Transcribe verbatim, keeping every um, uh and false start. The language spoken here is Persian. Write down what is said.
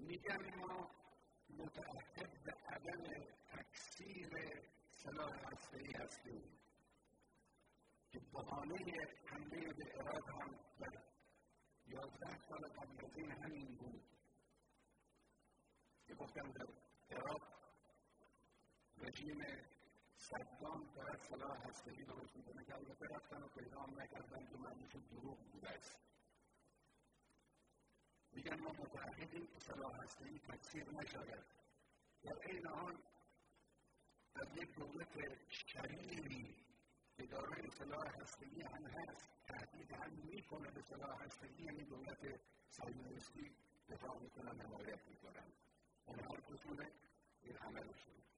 میگن ما متعهد به عدم تکثیر سلاح هسته‌ای هستیم که بهانه حمله به عراق هم در یازده سال قبل از این همین بود که گفتم در عراق رژیم صدام دارد سلاح هسته‌ای درست می‌کنه که البته رفتن و پیدا هم نکردن که معنیش دروغ بوده است. میگن ما متعهدیم که سلاح هسته‌ای تکثیر نشود. در این حال از یک دولت شریری که دارای سلاح هسته‌ای هم هست تهدید هم میکنه به سلاح هسته‌ای، یعنی دولت صهیونیستی دفاع میکنن، حمایت میکنن. اونها رسول این عملشون